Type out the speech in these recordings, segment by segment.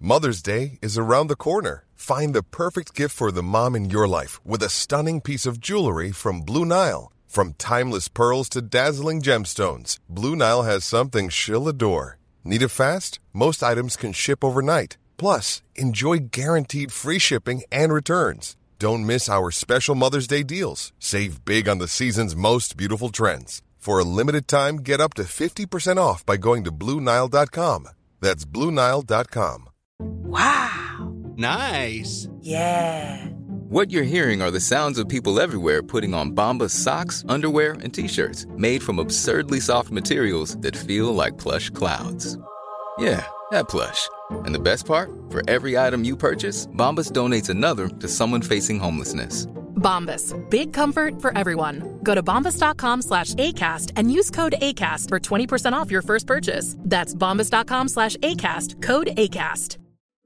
Mother's Day is around the corner. Find the perfect gift for the mom in your life with a stunning piece of jewelry from Blue Nile. From timeless pearls to dazzling gemstones, Blue Nile has something she'll adore. Need it fast? Most items can ship overnight. Plus, enjoy guaranteed free shipping and returns. Don't miss our special Mother's Day deals. Save big on the season's most beautiful trends. For a limited time, get up to 50% off by going to BlueNile.com. That's BlueNile.com. Wow. Nice. Yeah. What you're hearing are the sounds of people everywhere putting on Bombas socks, underwear, and T-shirts made from absurdly soft materials that feel like plush clouds. Yeah, that plush. And the best part? For every item you purchase, Bombas donates another to someone facing homelessness. Bombas. Big comfort for everyone. Go to bombas.com/ACAST and use code ACAST for 20% off your first purchase. That's bombas.com/ACAST. Code ACAST.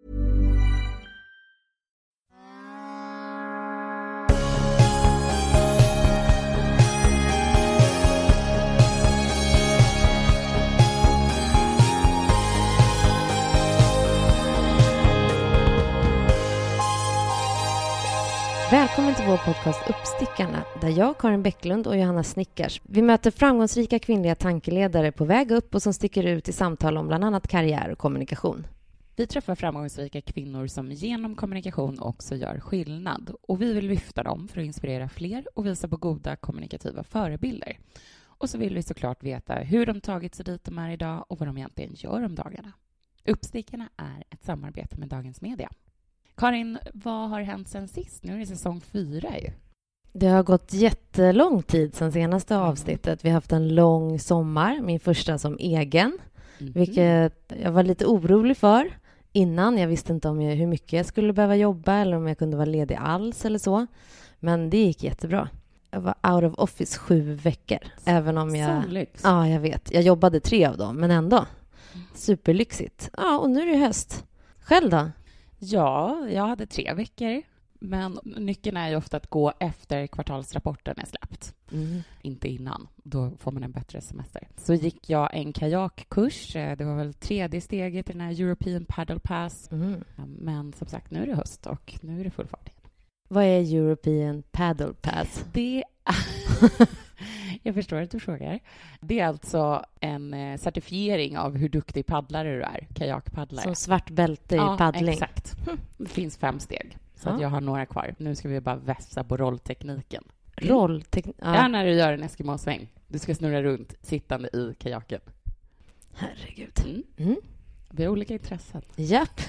Välkommen till vår podcast Uppstickarna, där jag, Karin Bäcklund och Johanna Snickars, vi möter framgångsrika kvinnliga tankeledare på väg upp och som sticker ut i samtal om bland annat karriär och kommunikation. Vi träffar framgångsrika kvinnor som genom kommunikation också gör skillnad, och vi vill lyfta dem för att inspirera fler och visa på goda kommunikativa förebilder. Och så vill vi såklart veta hur de tagit sig dit de är idag och vad de egentligen gör om dagarna. Uppstickarna är ett samarbete med Dagens Media. Karin, vad har hänt sen sist? Nu är det säsong 4 ju. Det har gått jättelång tid sedan senaste avsnittet. Vi har haft en lång sommar, min första som egen. Vilket jag var lite orolig för innan. Jag visste inte om hur mycket jag skulle behöva jobba eller om jag kunde vara ledig alls eller så. Men det gick jättebra. Jag var out of office 7 veckor. Även om jag... Ja, jag vet. Jag jobbade 3 av dem, men ändå. Superlyxigt. Ja, och nu är det höst. Själv då? Ja, jag hade 3 veckor. Men nyckeln är ju ofta att gå efter kvartalsrapporten är släppt. Inte innan. Då får man en bättre semester. Så gick jag en kajakkurs. Det var väl 3:e steget i den här European Paddle Pass. Men som sagt, nu är det höst och nu är det full fart igen. Vad är European Paddle Pass? Det Jag förstår att du frågar. Det är alltså en certifiering av hur duktig paddlare du är. Kajakpaddlare. Som svart bälte i paddling. Ja, exakt. Det finns 5 steg. Så att jag har några kvar. Nu ska vi bara vässa på rolltekniken. Ja, när du gör en Eskimo-sväng. Du ska snurra runt sittande i kajaken. Herregud. Vi har olika intressen. Japp.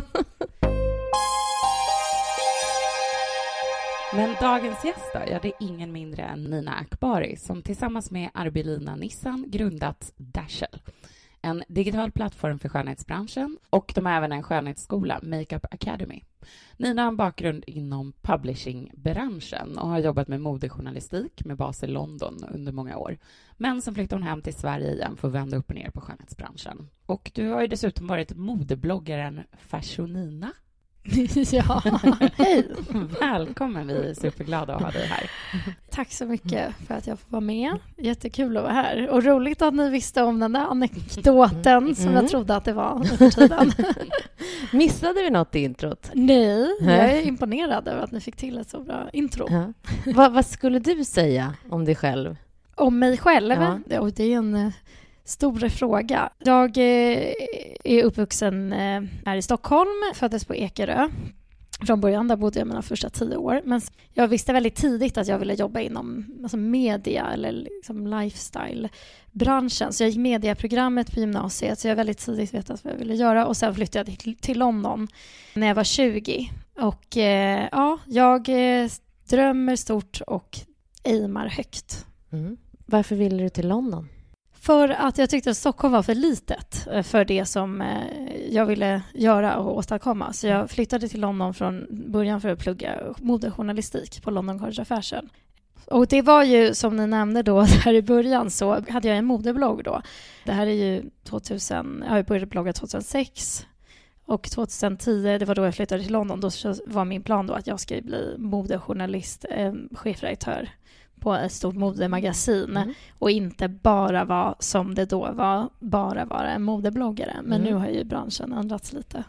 Men dagens gäst då, det är ingen mindre än Nina Akbari som tillsammans med Arbelina Nissan grundat Dashel, en digital plattform för skönhetsbranschen, och de har även en skönhetsskola, Makeup Academy. Nina har en bakgrund inom publishingbranschen och har jobbat med modejournalistik med bas i London under många år. Men så flyttade hon hem till Sverige igen för att vända upp och ner på skönhetsbranschen. Och du har ju dessutom varit modebloggaren Fashionina. Ja, hej! Välkommen, vi är superglada att ha dig här. Tack så mycket för att jag får vara med. Jättekul att vara här. Och roligt att ni visste om den där anekdoten som jag trodde att det var för tiden. Missade vi något i introt? Nej, jag är imponerad över att ni fick till ett så bra intro. Ja. Vad skulle du säga om dig själv? Om mig själv? Ja. Det är en stor fråga. Jag är uppvuxen här i Stockholm, föddes på Ekerö. Från början där bodde jag mina första 10 år. Men jag visste väldigt tidigt att jag ville jobba inom media eller liksom lifestyle-branschen. Så jag gick medieprogrammet på gymnasiet. Så jag väldigt tidigt vetat vad jag ville göra. Och sen flyttade jag till London när jag var 20. Och jag drömmer stort och aimar högt. Varför ville du till London? För att jag tyckte att Stockholm var för litet för det som jag ville göra och åstadkomma. Så jag flyttade till London från början för att plugga modejournalistik på London College of Fashion. Och det var ju, som ni nämnde då där i början, så hade jag en modeblogg då. Det här är ju 2000, jag började blogga 2006. Och 2010, det var då jag flyttade till London. Då var min plan då att jag skulle bli modejournalist, chefredaktör på ett stort modemagasin och inte bara vara som det då var, bara vara en modebloggare. Men nu har ju branschen ändrats lite.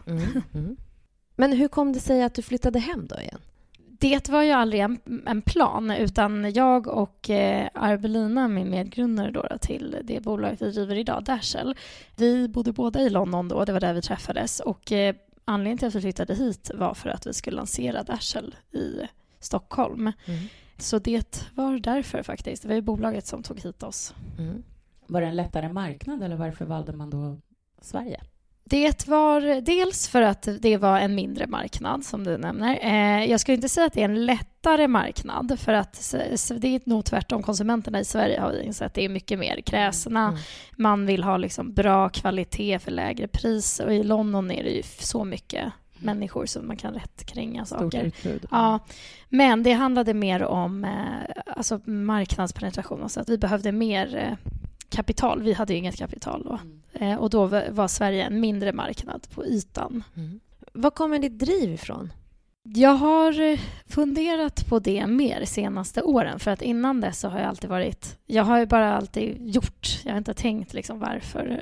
Men hur kom det sig att du flyttade hem då igen? Det var ju aldrig en plan, utan jag och Arbelina, min medgrundare då till det bolaget vi driver idag, Dashel, vi bodde båda i London då, det var där vi träffades, och anledningen till att vi flyttade hit var för att vi skulle lansera Dashel i Stockholm. Så det var därför faktiskt. Det var ju bolaget som tog hit oss. Var det en lättare marknad eller varför valde man då Sverige? Det var dels för att det var en mindre marknad som du nämner. Jag skulle inte säga att det är en lättare marknad, för att det är nog tvärtom. Konsumenterna i Sverige har insett att det är mycket mer kräsna. Man vill ha liksom bra kvalitet för lägre pris, och i London är det ju så mycket människor som man kan rätt kränga saker. Ja, men det handlade mer om alltså marknadspenetration, så att vi behövde mer kapital. Vi hade ju inget kapital då. Och då var Sverige en mindre marknad på ytan. Var kommer ditt driv ifrån? Jag har funderat på det mer senaste åren, för att innan dess så har jag alltid varit, jag har ju bara alltid gjort, jag har inte tänkt liksom varför.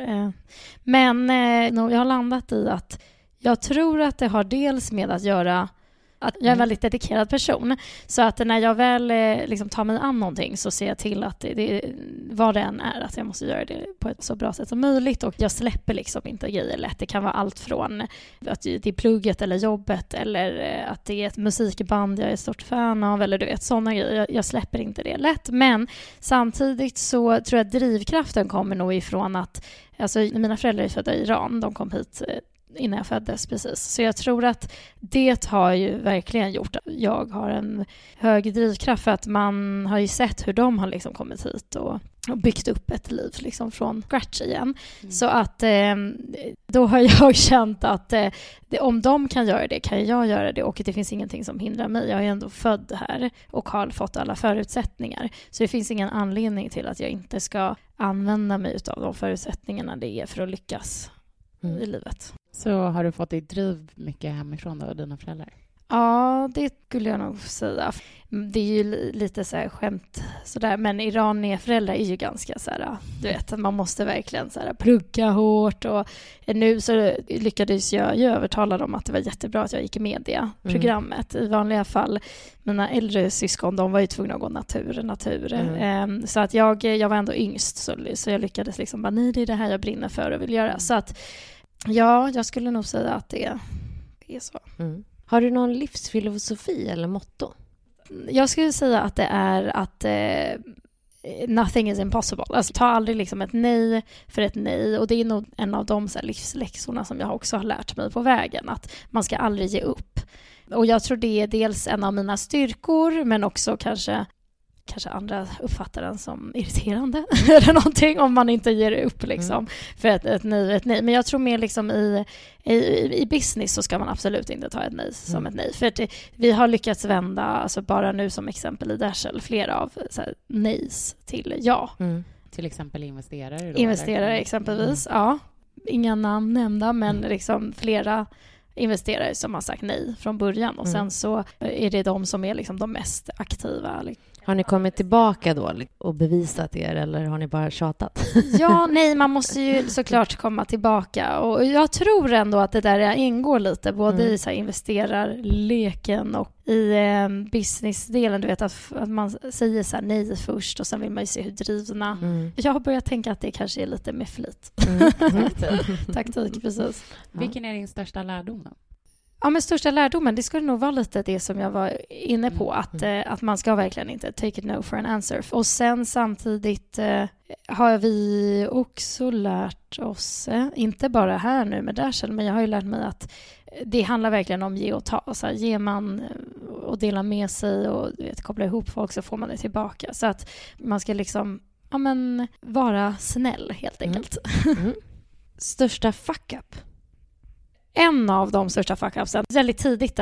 Men jag har landat i att jag tror att det har dels med att göra att jag är en väldigt dedikerad person. Så att när jag väl liksom tar mig an någonting så ser jag till att det vad det än är, att jag måste göra det på ett så bra sätt som möjligt. Och jag släpper liksom inte grejer lätt. Det kan vara allt från att det är plugget eller jobbet, eller att det är ett musikband jag är ett stort fan av, eller du vet, sådana grejer. Jag släpper inte det lätt. Men samtidigt så tror jag att drivkraften kommer nog ifrån att, alltså mina föräldrar är födda i Iran. De kom hit innan jag föddes precis. Så jag tror att det har ju verkligen gjort att jag har en hög drivkraft, för att man har ju sett hur de har liksom kommit hit och byggt upp ett liv liksom från scratch igen. Så att då har jag känt att om de kan göra det kan jag göra det, och det finns ingenting som hindrar mig. Jag är ändå född här och har fått alla förutsättningar. Så det finns ingen anledning till att jag inte ska använda mig av de förutsättningarna det är för att lyckas i livet. Så har du fått ditt driv mycket hemifrån då, dina föräldrar? Ja, det skulle jag nog säga. Det är ju lite så här skämt sådär, men iranier föräldrar är ju ganska så här, du vet, man måste verkligen så här plugga hårt, och nu så lyckades jag ju övertala dem att det var jättebra att jag gick i media-programmet. I vanliga fall, mina äldre syskon, de var ju tvungna att gå natur. Så att jag var ändå yngst, så jag lyckades liksom bara, nej, det är det här jag brinner för och vill göra. Så att ja, jag skulle nog säga att det är så. Har du någon livsfilosofi eller motto? Jag skulle säga att det är att nothing is impossible. Alltså, ta aldrig liksom ett nej för ett nej. Och det är nog en av de så här livsläxorna som jag också har lärt mig på vägen. Att man ska aldrig ge upp. Och jag tror det är dels en av mina styrkor, men också kanske andra uppfattar den som irriterande eller någonting om man inte ger upp liksom. För ett nej. Men jag tror mer liksom i business så ska man absolut inte ta ett nej som ett nej. För att vi har lyckats vända, alltså bara nu som exempel i Dashel, flera av så här, nejs till ja. Till exempel investerare? Då, investerare exempelvis, ja. Inga namn nämnda, men liksom flera investerare som har sagt nej från början, och sen så är det de som är liksom de mest aktiva. Har ni kommit tillbaka då och bevisat er, eller har ni bara tjatat? Ja, nej, man måste ju såklart komma tillbaka, och jag tror ändå att det där ingår lite både i så här investerarleken och i businessdelen, du vet, att man säger så här nej först och sen vill man ju se hur drivna. Jag har börjat tänka att det kanske är lite med flit. Taktik, precis. Vilken är din största lärdom då? Ja, men största lärdomen, det skulle nog vara lite det som jag var inne på, att man ska verkligen inte take it no for an answer. Och sen samtidigt har vi också lärt oss, inte bara här nu med Dashel, men jag har ju lärt mig att det handlar verkligen om ge och ta. Så här, ger man och delar med sig och kopplar ihop folk, så får man det tillbaka. Så att man ska liksom vara snäll helt enkelt. Största fuck up? en av de största fuck-upsen. Väldigt tidigt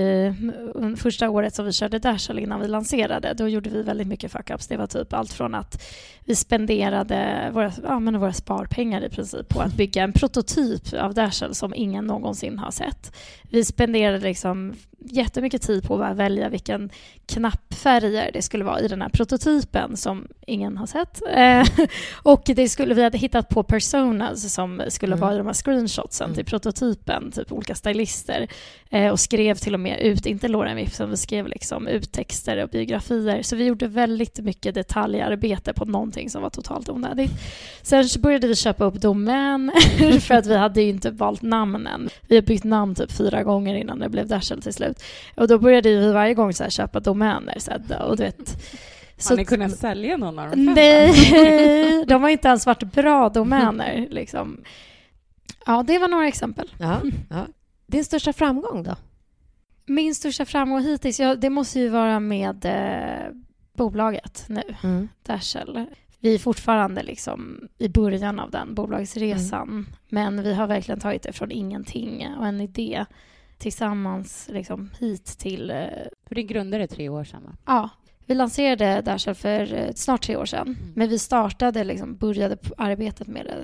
där, första året som vi körde Dashel innan vi lanserade, då gjorde vi väldigt mycket fuck-ups. Det var typ allt från att vi spenderade våra sparpengar i princip på att bygga en prototyp av Dashel som ingen någonsin har sett. Vi spenderade liksom jättemycket tid på att välja vilken knappfärger det skulle vara i den här prototypen som ingen har sett. Och vi hade hittat på personas som skulle vara de här screenshotsen till prototypen, typ olika stylister, och skrev till och med ut, inte Lauren Whipson, vi skrev liksom ut texter och biografier. Så vi gjorde väldigt mycket detaljarbete på någonting som var totalt onödigt. Sen började vi köpa upp domäner för att vi hade ju inte valt namnen. Vi har bytt namn typ 4 gånger innan det blev Dashel till slut. Och då började vi varje gång så här köpa domäner. Så här, och du vet, har ni kunnat sälja någon av dem? Nej, de har inte ens varit bra domäner. Liksom. Ja, det var några exempel. Ja. Din största framgång då? Min största framgång hittills, det måste ju vara med bolaget nu, Dashel. Vi är fortfarande liksom i början av den bolagsresan, men vi har verkligen tagit det från ingenting och en idé tillsammans liksom hit till... För din grundare 3 år sedan, va? Ja, vi lanserade Dashel för snart 3 år sedan. Men vi började arbetet med det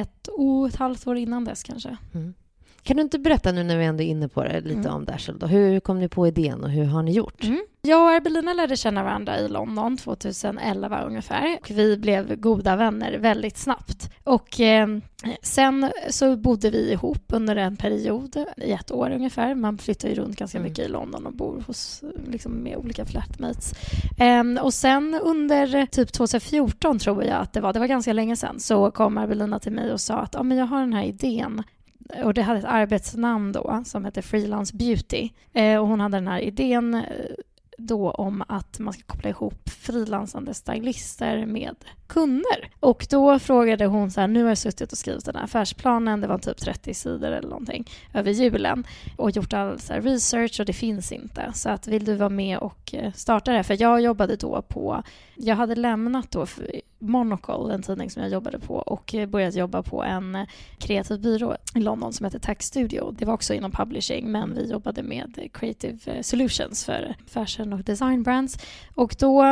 1,5 år innan dess kanske. Kan du inte berätta nu när vi ändå är inne på det lite om Dashel då? Hur kom ni på idén och hur har ni gjort? Jag och Arbelina lärde känna varandra i London 2011 ungefär. Och vi blev goda vänner väldigt snabbt. Och sen så bodde vi ihop under en period i 1 år ungefär. Man flyttar ju runt ganska mycket i London och bor hos, liksom, med olika flatmates. Och sen under typ 2014 tror jag att det var ganska länge sedan, så kom Arbelina till mig och sa att men jag har den här idén. Och det hade ett arbetsnamn då som heter Freelance Beauty. Och hon hade den här idén då om att man ska koppla ihop frilansande stylister med kunder. Och då frågade hon så här, nu har jag suttit och skrivit den här affärsplanen, det var typ 30 sidor eller någonting över julen, och gjort all så här research och det finns inte. Så att vill du vara med och starta det? För jag jobbade då jag hade lämnat då Monocle, en tidning som jag jobbade på, och börjat jobba på en kreativ byrå i London som heter Tax Studio. Det var också inom publishing, men vi jobbade med creative solutions för fashion och design brands. Och då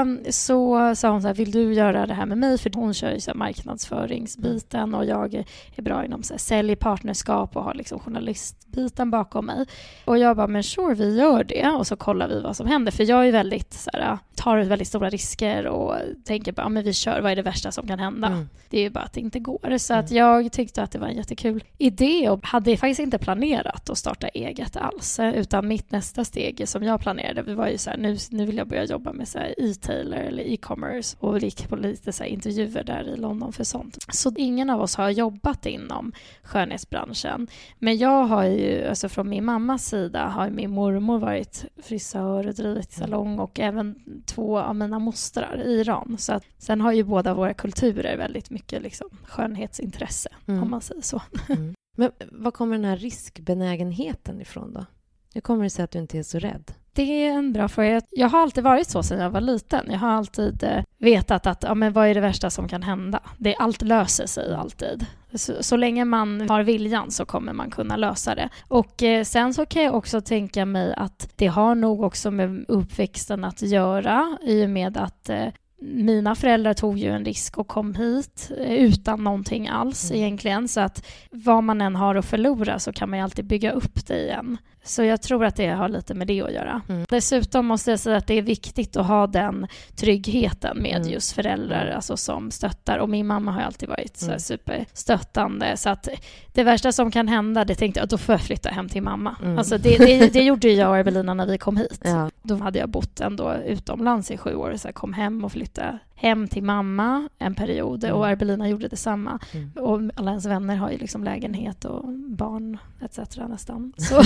så sa hon så här, vill du göra det här med mig? För hon kör ju så här marknadsföringsbiten och jag är bra inom så här sälj, partnerskap och har liksom journalistbiten bakom mig. Och jag bara, men sure, vi gör det och så kollar vi vad som händer. För jag är väldigt så här, tar väldigt stora risker och tänker bara, men vi kör, vad är det värsta som kan hända? Det är ju bara att det inte går. Så att jag tyckte att det var en jättekul idé och hade faktiskt inte planerat att starta eget alls. Utan mitt nästa steg som jag planerade, det var ju så här, nu vill jag börja jobba med så här e-tailer eller e-commerce och gick på lite så här intervjuer där i London för sånt. Så ingen av oss har jobbat inom skönhetsbranschen. Men jag har ju, alltså från min mammas sida har min mormor varit frisör och drivit salong och även 2 av mina mostrar i Iran. Så att, sen har ju båda våra kulturer väldigt mycket liksom skönhetsintresse, om man säger så. Men vad kommer den här riskbenägenheten ifrån då? Hur kommer det sig att du inte är så rädd? Det är en bra fråga. Jag har alltid varit så sedan jag var liten. Jag har alltid vetat att men vad är det värsta som kan hända? Allt löser sig alltid. Så länge man har viljan så kommer man kunna lösa det. Och sen så kan jag också tänka mig att det har nog också med uppväxten att göra, i och med att mina föräldrar tog ju en risk och kom hit utan någonting alls egentligen. Så att vad man än har att förlora så kan man ju alltid bygga upp det igen. Så jag tror att det har lite med det att göra. Dessutom måste jag säga att det är viktigt att ha den tryggheten med just föräldrar, alltså som stöttar. Och min mamma har alltid varit så superstöttande. Så att det värsta som kan hända, det tänkte jag, då får jag flytta hem till mamma. Alltså det gjorde jag och Arbelina när vi kom hit. Ja. Då hade jag bott ändå utomlands i 7 år. Så jag kom hem och flyttade hem till mamma en period. Och Arbelina gjorde detsamma. Och alla ens vänner har ju liksom lägenhet och barn etc. nästan. Så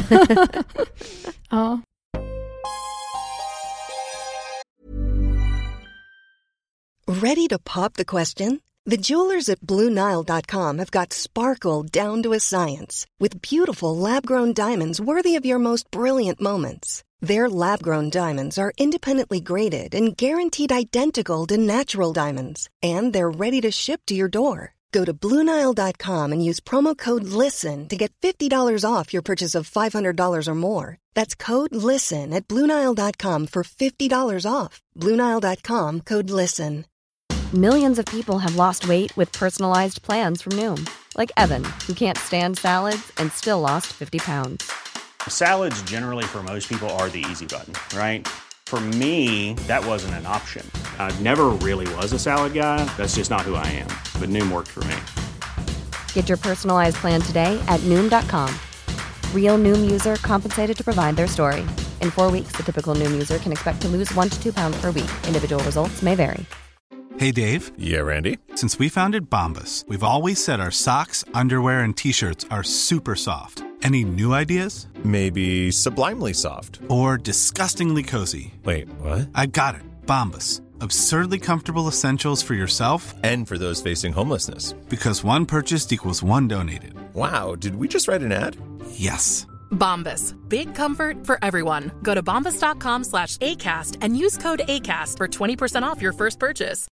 ja. Ready to pop the question? The jewelers at BlueNile.com have got sparkle down to a science with beautiful lab-grown diamonds worthy of your most brilliant moments. Their lab-grown diamonds are independently graded and guaranteed identical to natural diamonds, and they're ready to ship to your door. Go to BlueNile.com and use promo code LISTEN to get $50 off your purchase of $500 or more. That's code LISTEN at BlueNile.com for $50 off. BlueNile.com, code LISTEN. Millions of people have lost weight with personalized plans from Noom. Like Evan, who can't stand salads and still lost 50 pounds. Salads generally for most people are the easy button, right? For me, that wasn't an option. I never really was a salad guy. That's just not who I am. But Noom worked for me. Get your personalized plan today at Noom.com. Real Noom user compensated to provide their story. In 4 weeks, the typical Noom user can expect to lose 1 to 2 pounds per week. Individual results may vary. Hey, Dave. Yeah, Randy. Since we founded Bombas, we've always said our socks, underwear, and T-shirts are super soft. Any new ideas? Maybe sublimely soft. Or disgustingly cozy. Wait, what? I got it. Bombas. Absurdly comfortable essentials for yourself And for those facing homelessness. because one purchased equals one donated. Wow, did we just write an ad? Yes. Bombas. Big comfort for everyone. Go to bombas.com/ACAST and use code ACAST for 20% off your first purchase.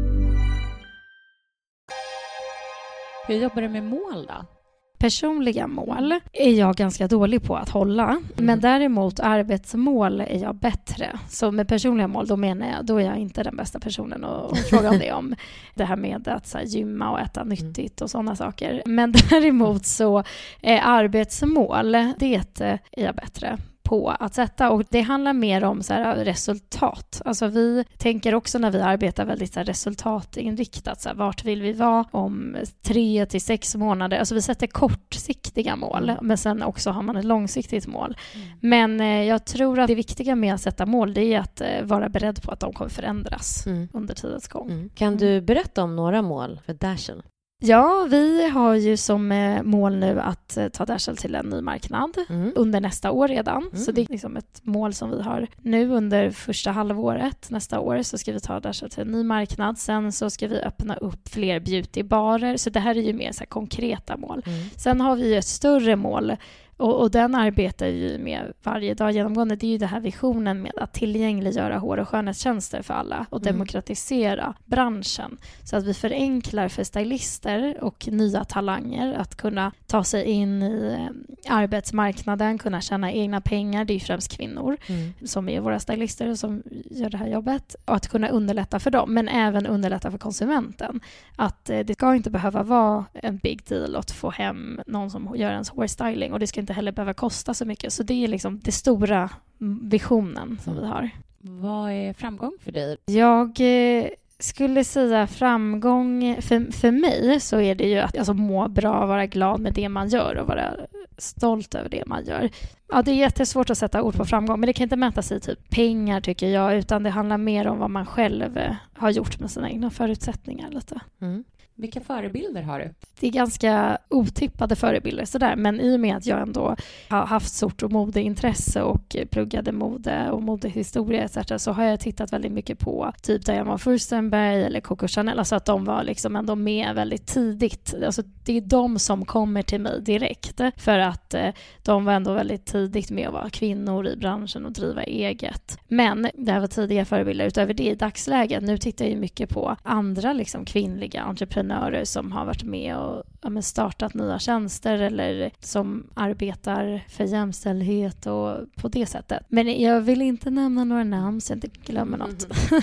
Hur jobbar du med mål då? Personliga mål är jag ganska dålig på att hålla. Men däremot arbetsmål är jag bättre. Så med personliga mål, då menar jag, då är jag inte den bästa personen att fråga om det om. Det här med att så här, gymma och äta nyttigt och sådana saker. Men däremot så är arbetsmål, det är jag bättre på att sätta, och det handlar mer om så här, resultat. Alltså vi tänker också när vi arbetar väldigt så här, resultatinriktat, så här, vart vill vi vara om 3 till 6 månader. Alltså vi sätter kortsiktiga mål, men sen också har man ett långsiktigt mål. Men jag tror att det viktiga med att sätta mål, det är att vara beredd på att de kommer förändras under tidens gång. Kan du berätta om några mål för Dashel? Ja, vi har ju som mål nu att ta Dashel till en ny marknad under nästa år redan. Så det är liksom ett mål som vi har nu under första halvåret. Nästa år så ska vi ta Dashel till en ny marknad. Sen så ska vi öppna upp fler beautybarer. Så det här är ju mer så här konkreta mål. Sen har vi ju ett större mål. Och den arbetar ju med varje dag genomgående. Det är ju det här visionen med att tillgängliggöra hår- och skönhetstjänster för alla och demokratisera branschen. Så att vi förenklar för stylister och nya talanger att kunna ta sig in i arbetsmarknaden, kunna tjäna egna pengar. Det är ju främst kvinnor som är våra stylister och som gör det här jobbet. Och att kunna underlätta för dem, men även underlätta för konsumenten. Att det ska inte behöva vara en big deal att få hem någon som gör ens hårstyling, och det ska inte heller behöva kosta så mycket. Så det är liksom det stora visionen som vi har. Vad är framgång för dig? Jag skulle säga framgång för mig, så är det ju att alltså, må bra, vara glad med det man gör och vara stolt över det man gör. Ja, det är jättesvårt att sätta ord på framgång, men det kan inte mäta sig i typ pengar tycker jag, utan det handlar mer om vad man själv har gjort med sina egna förutsättningar lite. Vilka förebilder har du? Det är ganska otippade förebilder sådär, men i och med att jag ändå har haft stort och modeintresse och pluggade mode och modehistoria etc., så har jag tittat väldigt mycket på typ Diana Furstenberg eller Coco Chanel, alltså att de var liksom ändå med väldigt tidigt. Alltså det är de som kommer till mig direkt, för att de var ändå väldigt tidigt med att vara kvinnor i branschen och driva eget. Men det här var tidiga förebilder. Utöver det i dagsläget, nu tittar jag ju mycket på andra liksom kvinnliga entreprenörer som har varit med och startat nya tjänster eller som arbetar för jämställdhet och på det sättet. Men jag vill inte nämna några namn så jag inte glömmer något.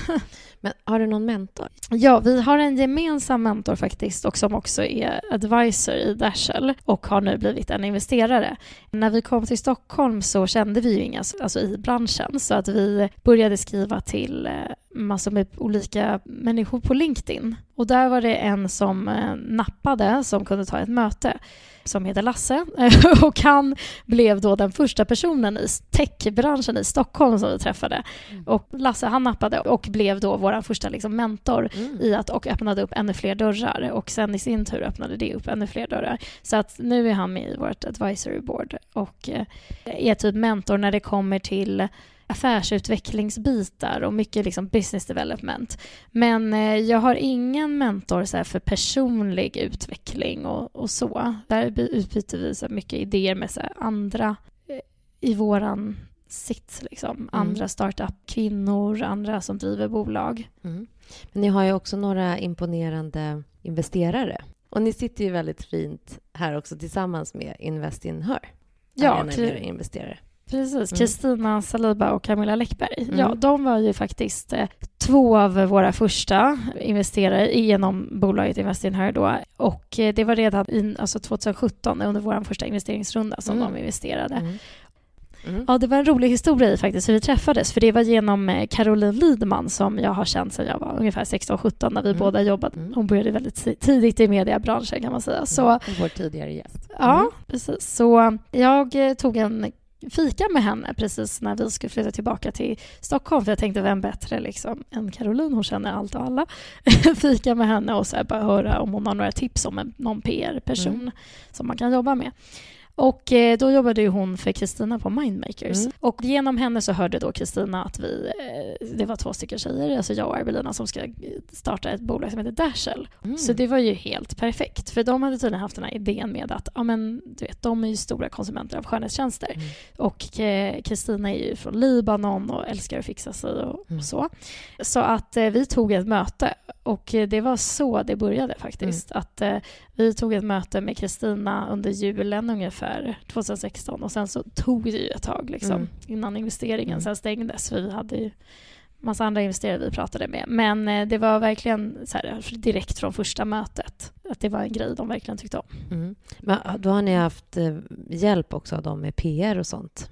Men har du någon mentor? Ja, vi har en gemensam mentor faktiskt, och som också är advisor i Dashel och har nu blivit en investerare. När vi kom till Stockholm så kände vi ju inga alltså i branschen, så att vi började skriva till massor med olika människor på LinkedIn. Och där var det en som nappade, som kunde ta ett möte, som heter Lasse. Och han blev då den första personen i techbranschen i Stockholm som vi träffade. Och Lasse, han nappade och blev då vår första liksom mentor i att, och öppnade upp ännu fler dörrar. Och sen i sin tur öppnade det upp ännu fler dörrar. Så att nu är han med i vårt advisory board och är typ mentor när det kommer till affärsutvecklingsbitar och mycket liksom business development. Men jag har ingen mentor så här för personlig utveckling och så. Där utbyter vi så mycket idéer med så här andra i våran sitt liksom. Andra startup-kvinnor, andra som driver bolag. Men ni har ju också några imponerande investerare. Och ni sitter ju väldigt fint här också tillsammans med Invest in Her. Ja, investerare. Precis. Kristina Saliba och Camilla Läckberg. Ja, de var ju faktiskt 2 av våra första investerare genom bolaget Invest in Her då. Och det var redan 2017 under vår första investeringsrunda som de investerade. Ja, det var en rolig historia faktiskt, för vi träffades. För det var genom Caroline Lidman som jag har känt sedan jag var ungefär 16-17 när vi båda jobbade. Hon började väldigt tidigt i mediebranschen kan man säga. Så, vår tidigare gäst. Ja, precis. Så jag tog en fika med henne precis när vi skulle flytta tillbaka till Stockholm, för jag tänkte vem bättre liksom än Caroline, hon känner allt och alla. Fika med henne och så här, bara höra om hon har några tips om någon PR-person som man kan jobba med. Och då jobbade ju hon för Kristina på Mindmakers. Och genom henne så hörde då Kristina att det var 2 stycken tjejer, alltså jag och Arbelina, som ska starta ett bolag som heter Dashel. Så det var ju helt perfekt. För de hade tydligen haft den här idén med att du vet, de är ju stora konsumenter av skönhetstjänster. Och Kristina är ju från Libanon och älskar att fixa sig och så. Så att vi tog ett möte. Och det var så det började faktiskt. Att vi tog ett möte med Kristina under julen ungefär 2016. Och sen så tog det ju ett tag liksom, innan investeringen sen stängdes. Vi hade ju massa andra investerare vi pratade med. Men det var verkligen så här, direkt från första mötet. Att det var en grej de verkligen tyckte om. Men då har ni haft hjälp också av dem med PR och sånt?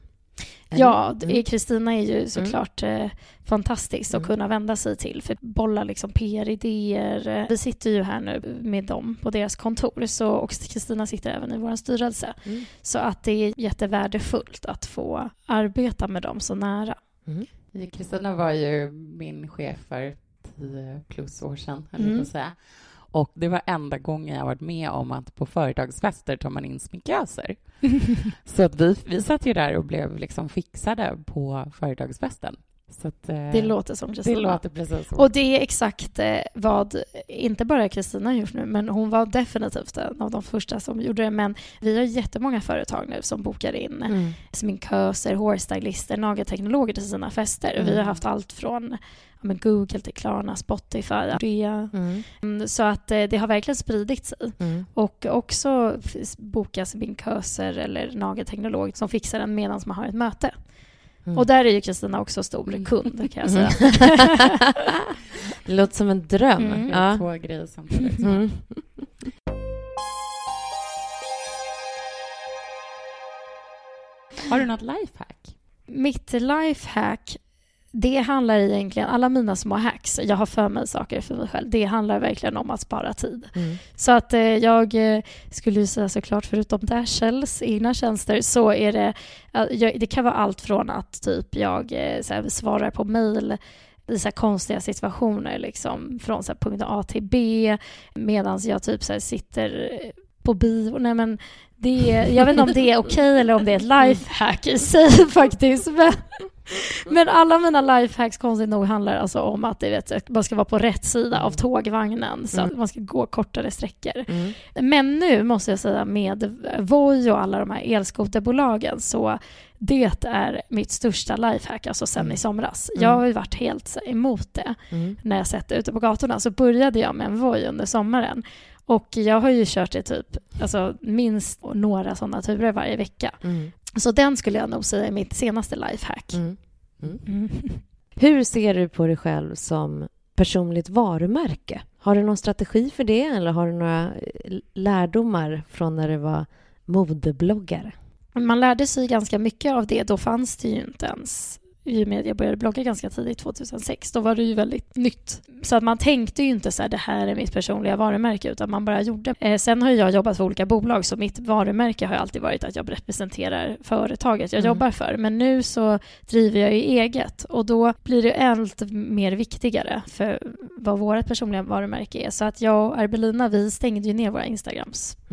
Ja, Kristina är ju såklart fantastisk att kunna vända sig till för att bolla liksom PR-idéer. Vi sitter ju här nu med dem på deras kontor, och Kristina sitter även i vår styrelse. Så att det är jättevärdefullt att få arbeta med dem så nära. Kristina var ju min chef för 10 plus år sedan, eller att säga. Och det var enda gången jag varit med om att på företagsfester tar man in sminköser. Så att vi satt ju där och blev liksom fixade på företagsfesten. Så att, det låter som Kristina. Det låter precis så. Och det är exakt vad inte bara Kristina gjort nu, men hon var definitivt en av de första som gjorde det. Men vi har jättemånga företag nu som bokar in sminköser, hårstylister, nagelteknologer till sina fester. Vi har haft allt från Google till Klarna, Spotify, så att det har verkligen spridit sig. Och också bokas sminköser eller nagelteknolog som fixar en medan man har ett möte. Och där är ju Kristina också stor kund, kan jag säga. Det låter som en dröm. Ja. 2 grejer samtidigt. Har du något lifehack? Mitt lifehack, det handlar egentligen, alla mina små hacks, jag har för mig saker för mig själv, det handlar verkligen om att spara tid. Så att jag skulle ju säga såklart, förutom Dashels egna tjänster, så är det kan vara allt från att typ jag så här, svarar på mejl i så här konstiga situationer liksom, från så här punkt A till B, medan jag typ så här sitter på bio. Nej, men jag vet inte om det är okej eller om det är ett lifehack i sig faktiskt. Men alla mina lifehacks konstigt nog handlar alltså om att man ska vara på rätt sida av tågvagnen, så att man ska gå kortare sträckor. Men nu måste jag säga, med Voi och alla de här elskoterbolagen, så det är mitt största lifehack alltså sen i somras. Jag har ju varit helt emot det när jag sett det ute på gatorna. Så började jag med en Voi under sommaren. Och jag har ju kört det typ minst några sådana turer varje vecka. Så den skulle jag nog säga är mitt senaste lifehack. Hur ser du på dig själv som personligt varumärke? Har du någon strategi för det, eller har du några lärdomar från när du var modebloggare? Man lärde sig ganska mycket av det. Då fanns det ju inte ens, i och med att jag började blogga ganska tidigt 2006, då var det ju väldigt nytt. Så att man tänkte ju inte så här, det här är mitt personliga varumärke, utan man bara gjorde. Sen har jag jobbat för olika bolag, så mitt varumärke har alltid varit att jag representerar företaget jag jobbar för. Men nu så driver jag ju eget, och då blir det allt mer viktigare för vad vårt personliga varumärke är. Så att jag och Arbelina, vi stängde ju ner våra Instagrams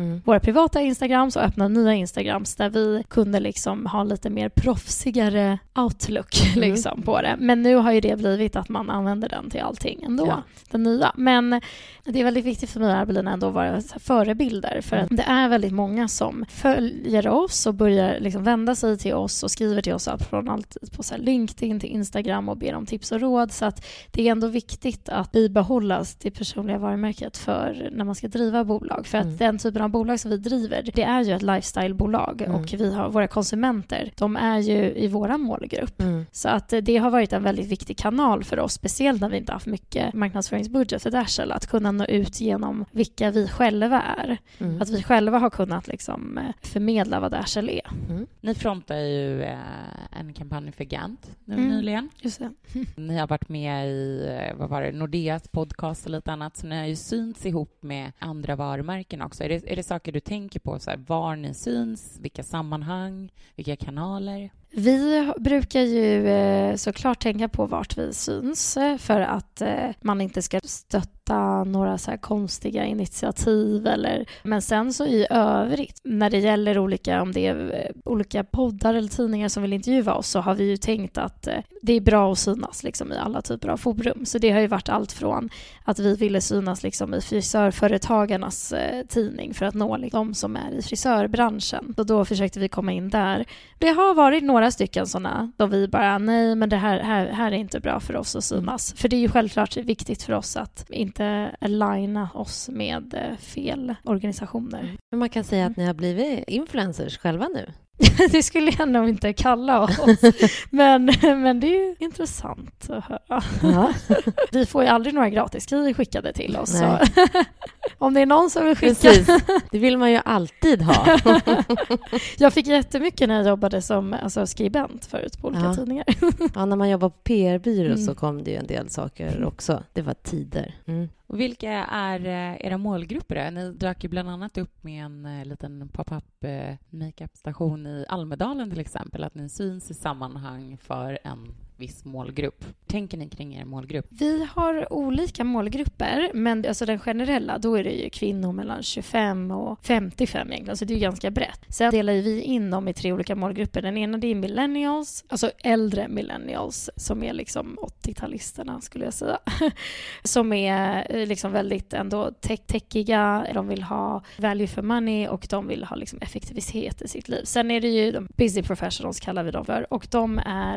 våra privata Instagrams och öppna nya Instagrams där vi kunde liksom ha lite mer proffsigare outlook liksom på det. Men nu har ju det blivit att man använder den till allting ändå, den nya. Men det är väldigt viktigt för mig och Arbelina ändå att vara förebilder, för att det är väldigt många som följer oss och börjar liksom vända sig till oss och skriver till oss från allt på så här LinkedIn till Instagram och ber om tips och råd. Så att det är ändå viktigt att bibehålla det personliga varumärket för när man ska driva bolag. För att den typen av bolag som vi driver, det är ju ett lifestyle-bolag och vi har våra konsumenter, de är ju i våra målgrupp. Så att det har varit en väldigt viktig kanal för oss, speciellt när vi inte haft mycket marknadsföringsbudget för Dashel, att kunna nå ut genom vilka vi själva är. Att vi själva har kunnat liksom förmedla vad Dashel är. Ni frontar ju en kampanj för Gant nu nyligen. Just det. Ni har varit med i Nordeas podcast och lite annat, så ni har ju synts ihop med andra varumärken också. Är det saker du tänker på, så här, var ni syns, vilka sammanhang, vilka kanaler? Vi brukar ju såklart tänka på vart vi syns för att man inte ska stötta några så här konstiga initiativ. Men sen så i övrigt, när det gäller om det är olika poddar eller tidningar som vill intervjua oss, så har vi ju tänkt att det är bra att synas liksom i alla typer av forum. Så det har ju varit allt från att vi ville synas liksom i frisörföretagarnas tidning för att nå liksom de som är i frisörbranschen. Och då försökte vi komma in där. Det har varit några stycken sådana då vi bara, nej men det här är inte bra för oss att synas. För det är ju självklart viktigt för oss att inte aligna oss med fel organisationer. Men man kan säga att ni har blivit influencers själva nu. Det skulle jag nog inte kalla oss. Men det är ju intressant att höra. Ja. Vi får ju aldrig några gratisgrejer skickade till oss. Så. Om det är någon som vill skicka... Precis. Det vill man ju alltid ha. Jag fick jättemycket när jag jobbade som skribent förut på olika tidningar. Ja, när man jobbar på PR-byrå så kom det ju en del saker också. Det var tider. Och vilka är era målgrupper? Ni dök ju bland annat upp med en liten pop-up makeup-station i Almedalen till exempel. Att ni syns i sammanhang för en viss målgrupp. Tänker ni kring er målgrupp? Vi har olika målgrupper, men alltså den generella, då är det ju kvinnor mellan 25 och 55 egentligen, så det är ju ganska brett. Sen delar vi in dem i 3 olika målgrupper. Den ena, det är millennials, alltså äldre millennials som är liksom 80-talisterna skulle jag säga. Som är liksom väldigt ändå techiga, de vill ha value for money och de vill ha liksom effektivitet i sitt liv. Sen är det ju de busy professionals kallar vi dem för, och de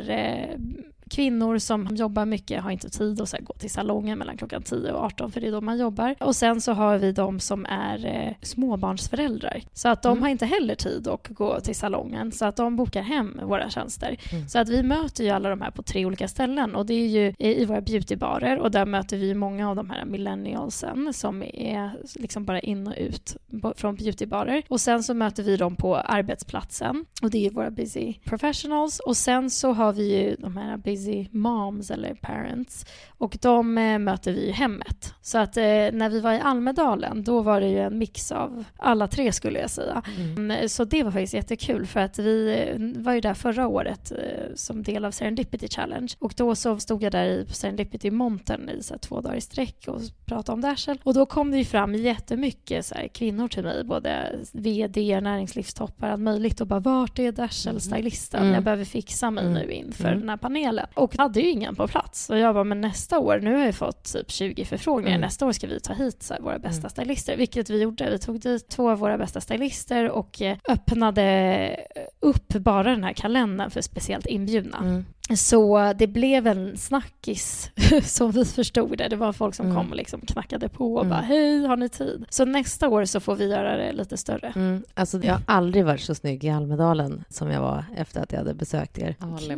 är kvinnor som jobbar mycket, har inte tid att gå till salongen mellan klockan 10 och 18 för det är då man jobbar. Och sen så har vi de som är småbarnsföräldrar. Så att de har inte heller tid att gå till salongen, så att de bokar hem våra tjänster. Så att vi möter ju alla de här på 3 olika ställen, och det är ju i våra beautybarer, och där möter vi många av de här millennialsen som är liksom bara in och ut från beautybarer. Och sen så möter vi dem på arbetsplatsen, och det är våra busy professionals. Och sen så har vi ju de här busy moms eller parents, och de möter vi i hemmet. Så att när vi var i Almedalen, då var det ju en mix av alla 3 skulle jag säga. Så det var faktiskt jättekul, för att vi var ju där förra året som del av Serendipity Challenge, och då så stod jag där i Serendipity montern i 2 dagar i sträck och pratade om Dashel, och då kom det ju fram jättemycket kvinnor till mig, både vd, näringslivstoppar, allt möjligt, och bara, vart är Dashel-stylisten? Jag behöver fixa mig nu inför den här panelen. Och hade ju ingen på plats. Och jag bara, men nästa år, nu har jag fått typ 20 förfrågningar. Nästa år ska vi ta hit våra bästa stylister. Vilket vi gjorde. Vi tog dit 2 av våra bästa stylister och öppnade upp bara den här kalendern för speciellt inbjudna. Så det blev en snackis som vi förstod det. Det var folk som kom och liksom knackade på och bara, hej, har ni tid? Så nästa år så får vi göra det lite större. Alltså jag har aldrig varit så snygg i Almedalen som jag var efter att jag hade besökt er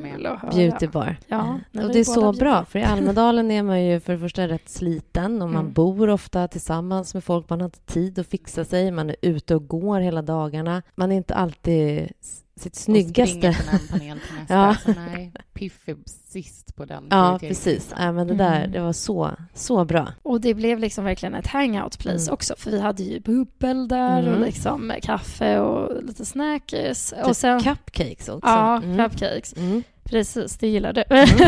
beautybar. Ja, och det är så bra, för i Almedalen är man ju för det första rätt sliten, och man bor ofta tillsammans med folk, man har inte tid att fixa sig, man är ute och går hela dagarna, man är inte alltid sitt snyggaste. Och en panel till nästa. Så nej, Piff är sist på den. Ja, precis. Men det var så bra. Och det blev liksom verkligen ett hangout place också, för vi hade ju bubbel där och liksom kaffe och lite snacks. Och sen cupcakes också. Ja, cupcakes. Precis, det gillar du.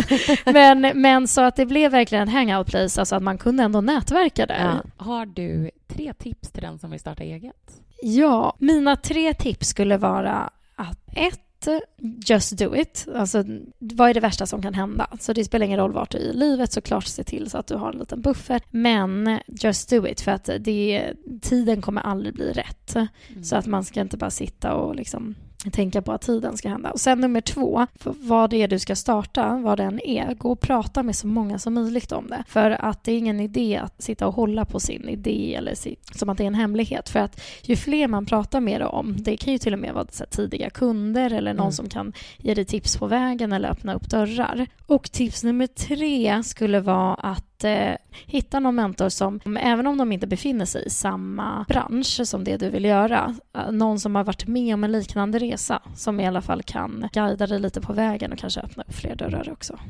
Men så att det blev verkligen en hangout place, alltså att man kunde ändå nätverka där. Har du 3 tips till den som vill starta eget? Ja, mina 3 tips skulle vara att 1. Just do it. Alltså, vad är det värsta som kan hända? Så det spelar ingen roll vart du är i livet, såklart se till så att du har en liten buffert. Men just do it, för att tiden kommer aldrig bli rätt. Så att man ska inte bara sitta och liksom tänka på att tiden ska hända. Och sen nummer 2, vad det är du ska starta, vad den är, gå och prata med så många som möjligt om det. För att det är ingen idé att sitta och hålla på sin idé eller som att det är en hemlighet. För att ju fler man pratar med om, det kan ju till och med vara så här, tidiga kunder eller någon som kan ge dig tips på vägen eller öppna upp dörrar. Och tips nummer 3 skulle vara att hitta någon mentor som, även om de inte befinner sig i samma bransch som det du vill göra, någon som har varit med om en liknande resa, som i alla fall kan guida dig lite på vägen och kanske öppna upp fler dörrar också.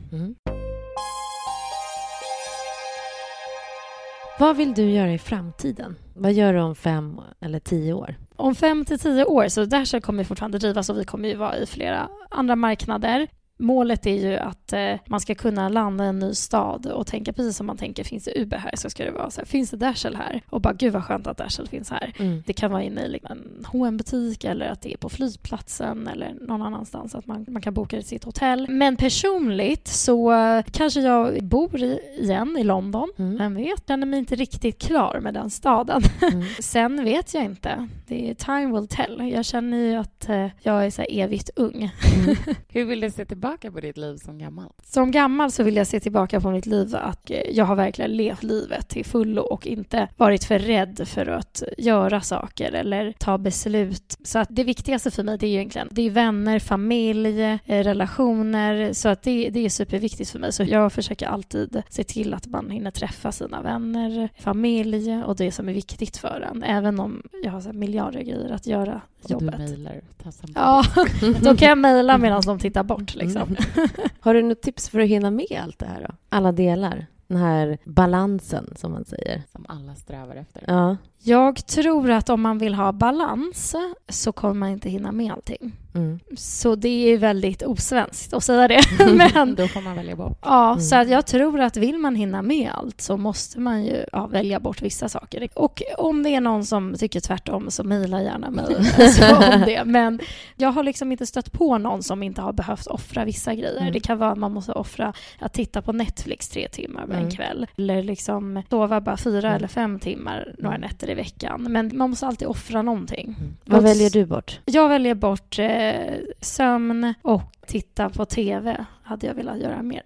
Vad vill du göra i framtiden? Vad gör du om 5 eller 10 år? Om 5 till 10 år, så Dashel kommer fortfarande drivas och vi kommer ju vara i flera andra marknader. Målet är ju att man ska kunna landa i en ny stad och tänka precis som man tänker, finns det Uber här så ska det vara så här, finns det Dashel här? Och bara, gud vad skönt att Dashel finns här. Det kan vara inne i en H&M-butik eller att det är på flygplatsen eller någon annanstans, att man kan boka sitt hotell. Men personligt så kanske jag bor igen i London. Vem vet, jag känner mig inte riktigt klar med den staden. Sen vet jag inte. Det är time will tell. Jag känner ju att jag är så här evigt ung. Hur vill du se tillbaka på ditt liv som gammal? Som gammal så vill jag se tillbaka på mitt liv att jag har verkligen levt livet till fullo och inte varit för rädd för att göra saker eller ta beslut. Så att det viktigaste för mig, det är egentligen det är vänner, familj, relationer, så att det är superviktigt för mig. Så jag försöker alltid se till att man hinner träffa sina vänner, familj och det som är viktigt för en. Även om jag har så miljarder grejer att göra jobbet. Du mejlar, ja, då kan jag mejla medan de tittar bort liksom. Har du något tips för att hinna med allt det här då? Alla delar? Den här balansen som man säger. Som alla strävar efter. Ja. Jag tror att om man vill ha balans så kommer man inte hinna med allting. Så det är väldigt osvenskt att säga det. Men då får man välja bort. Ja, så att jag tror att vill man hinna med allt så måste man ju välja bort vissa saker. Och om det är någon som tycker tvärtom så mejla gärna mig om det. Men jag har liksom inte stött på någon som inte har behövt offra vissa grejer. Det kan vara att man måste offra att titta på Netflix 3 timmar en kväll. Eller liksom sova bara 4 eller 5 timmar några nätter i veckan. Men man måste alltid offra någonting. Vad väljer du bort? Jag väljer bort sömn och titta på tv. Hade jag velat göra mer.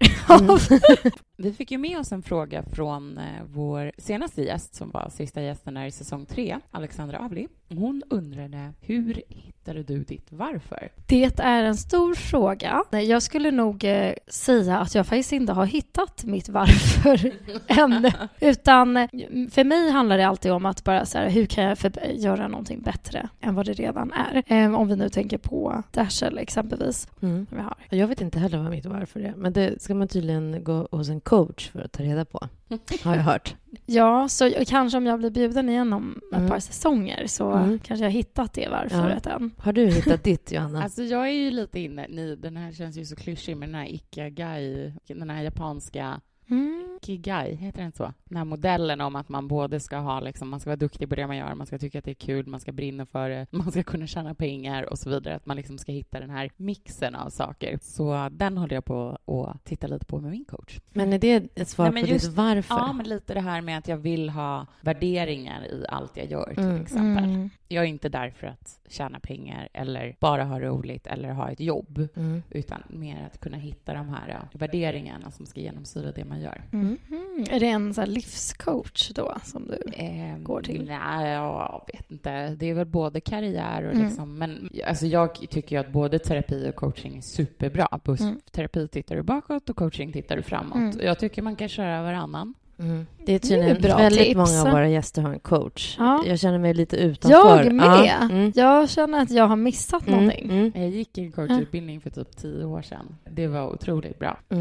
Vi fick ju med oss en fråga från vår senaste gäst som var sista gästen här i säsong 3, Alexandra Avli. Hon undrade, hur hittade du ditt varför? Det är en stor fråga. Jag skulle nog säga att jag faktiskt inte har hittat mitt varför ännu. Utan för mig handlar det alltid om att bara så här, hur kan jag göra någonting bättre än vad det redan är? Om vi nu tänker på Dashel exempelvis. Jag vet inte heller vad mitt varför är. Men det ska man tydligen gå hos en coach för att ta reda på. Har jag hört. Ja, så kanske om jag blir bjuden igen om ett par säsonger så kanske jag har hittat det varför än. Har du hittat ditt, Johanna? Alltså jag är ju lite inne den här känns ju så klyschig med den här ikigai, den här japanska Ikigai, heter den så? Den här modellen om att man både ska ha liksom, man ska vara duktig på det man gör, man ska tycka att det är kul, man ska brinna för det, man ska kunna tjäna pengar och så vidare, att man liksom ska hitta den här mixen av saker. Så den håller jag på att titta lite på med min coach. Men är det ett svar på ditt varför? Ja, men lite det här med att jag vill ha värderingar i allt jag gör till exempel. Jag är inte där för att tjäna pengar eller bara ha roligt eller ha ett jobb, utan mer att kunna hitta de här värderingarna som ska genomsyra det man gör. Är det en så här livscoach då som du går till? Nej, jag vet inte. Det är väl både karriär och liksom, men alltså jag tycker ju att både terapi och coaching är superbra. På terapi tittar du bakåt och coaching tittar du framåt. Jag tycker man kan köra varannan. Det är tydligen bra väldigt tips. Många av våra gäster har en coach. Ja. Jag känner mig lite utanför. Jag med. Jag känner att jag har missat någonting. Jag gick en coachutbildning för typ 10 år sedan. Det var otroligt bra.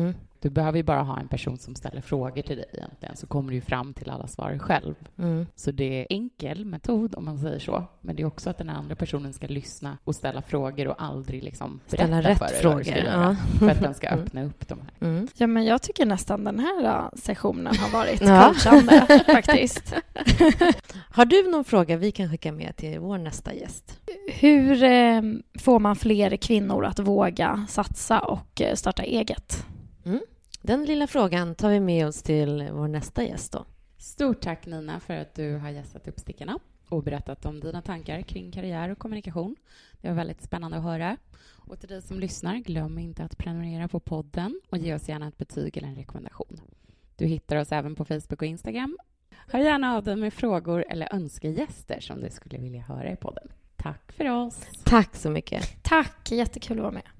Du behöver ju bara ha en person som ställer frågor till dig egentligen, så kommer du ju fram till alla svar själv. Så det är en enkel metod om man säger så. Men det är också att den andra personen ska lyssna och ställa frågor och aldrig liksom ställa berätta rätt för dig frågor. för att den ska öppna upp de här. Ja, men jag tycker nästan den här sessionen har varit coachande faktiskt. Har du någon fråga vi kan skicka med till vår nästa gäst? Hur får man fler kvinnor att våga satsa och starta eget? Den lilla frågan tar vi med oss till vår nästa gäst då. Stort tack Nina för att du har gästat Uppstickarna och berättat om dina tankar kring karriär och kommunikation. Det var väldigt spännande att höra. Och till dig som lyssnar, glöm inte att prenumerera på podden och ge oss gärna ett betyg eller en rekommendation. Du hittar oss även på Facebook och Instagram. Hör gärna av dig med frågor eller önskegäster som du skulle vilja höra i podden. Tack för oss. Tack så mycket. Tack, jättekul att vara med.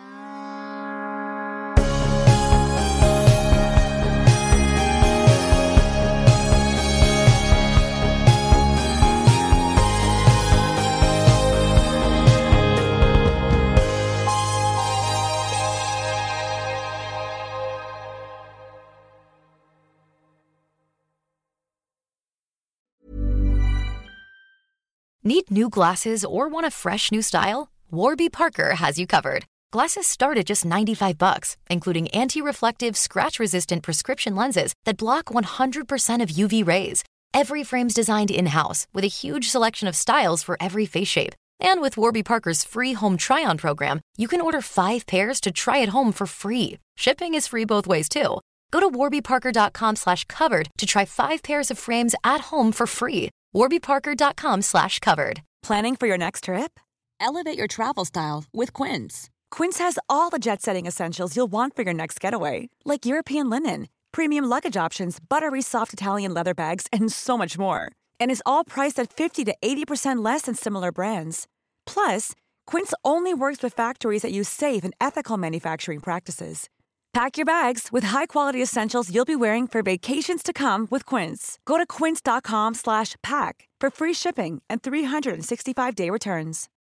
Need new glasses or want a fresh new style? Warby Parker has you covered. Glasses start at just $95, including anti-reflective, scratch-resistant prescription lenses that block 100% of UV rays. Every frame's designed in-house with a huge selection of styles for every face shape. And with Warby Parker's free home try-on program, you can order 5 pairs to try at home for free. Shipping is free both ways, too. Go to warbyparker.com/covered to try 5 pairs of frames at home for free. warbyparker.com/covered. Planning for your next trip? Elevate your travel style with Quince. Quince has all the jet-setting essentials you'll want for your next getaway, like European linen, premium luggage options, buttery soft Italian leather bags, and so much more. And is all priced at 50 to 80% less than similar brands. Plus, Quince only works with factories that use safe and ethical manufacturing practices. Pack your bags with high-quality essentials you'll be wearing for vacations to come with Quince. Go to quince.com/pack for free shipping and 365-day returns.